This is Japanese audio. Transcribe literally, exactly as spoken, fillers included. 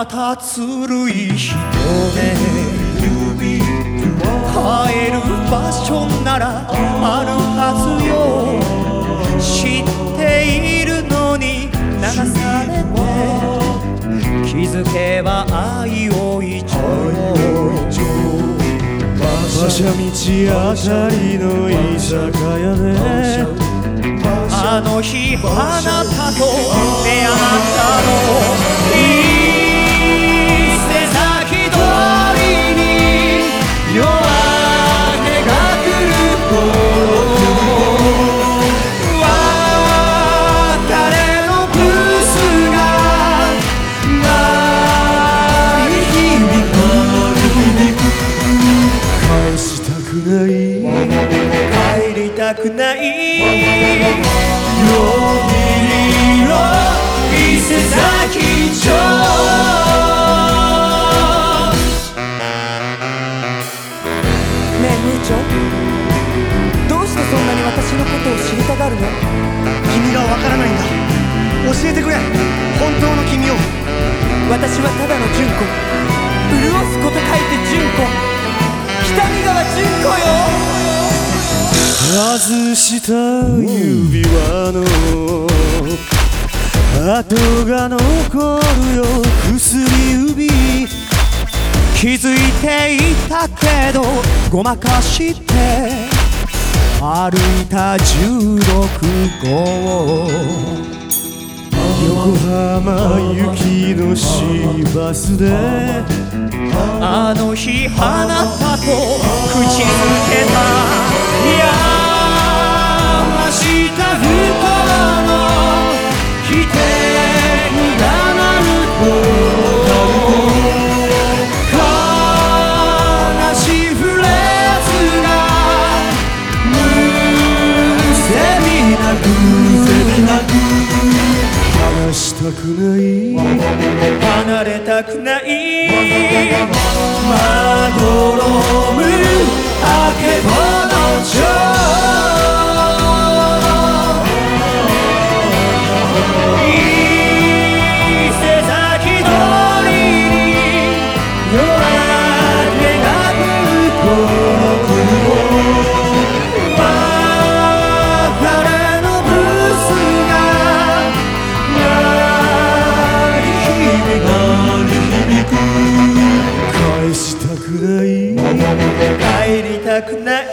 またつるい人で帰る場所ならあるはずよ。知っているのに流されて気づけば愛を一丁馬車道あたりの居酒屋であの日あなたと出会ったの伊勢崎通りに夜明けが来る頃別れのブルースが鳴り響く返したくない帰りたくない夜霧の伊勢崎町ねえ姉ちゃん、どうしてそんなに私のことを知りたがるの？ 君がわからないんだ。教えてくれ、本当の君を。 私はただの純子。潤すこと書いて純子。北見川純子よ。 外した指輪の跡が残るよ薬指。 気づいていたけどごまかして歩いたじゅうろくごう横浜行きの市バスであの日あなたと口づけた山下ふ頭の汽笛が鳴ると悲しいフレーズがむせびなく離したくない離れたくないまどろむあけぼの町伊勢崎通りに夜明けが来る頃別れのブルースが鳴り響く返したくない帰りたくない